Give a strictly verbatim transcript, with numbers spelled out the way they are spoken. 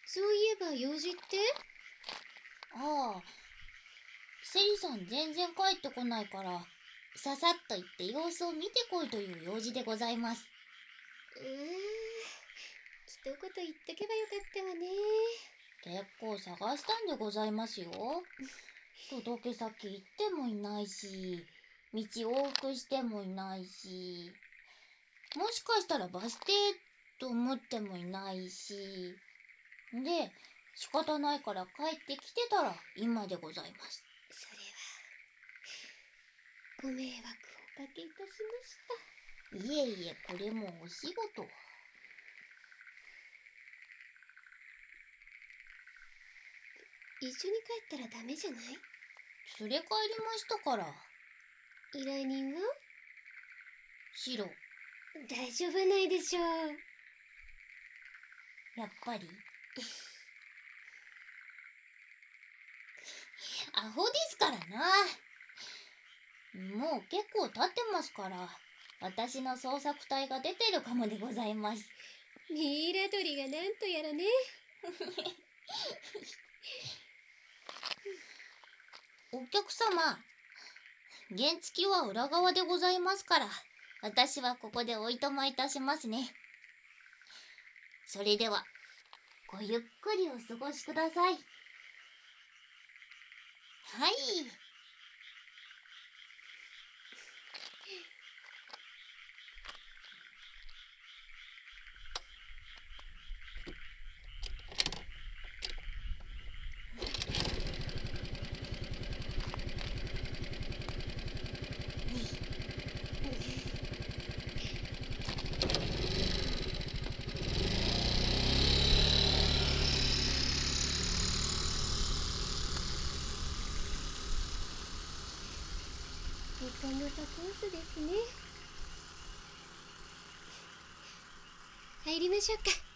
そういえば用事って？ ああ、セリさん全然帰ってこないから、ささっと行って様子を見てこいという用事でございます。 うーん、一言言っとけばよかったわね。 結構探したんでございますよ。届け先行ってもいないし、道往復してもいないし、もしかしたらバス停と思ってもいないし、で、仕方ないから帰ってきてたら今でございます。 それはご迷惑をおかけいたしました。 いえいえ、これもお仕事。 一緒に帰ったらダメじゃない？ 連れ帰りましたから。 依頼人は？ シロ、 大丈夫ないでしょう。 やっぱりアホですからな。もう結構経ってますから、私の捜索隊が出てるかもでございます。 ミイラ取りがなんとやらね。 お客様、原付は裏側でございますから、私はここでおいとまいたしますね。それでは、ごゆっくりお過ごしください。はい。 なかなかコースですね。入りましょうか。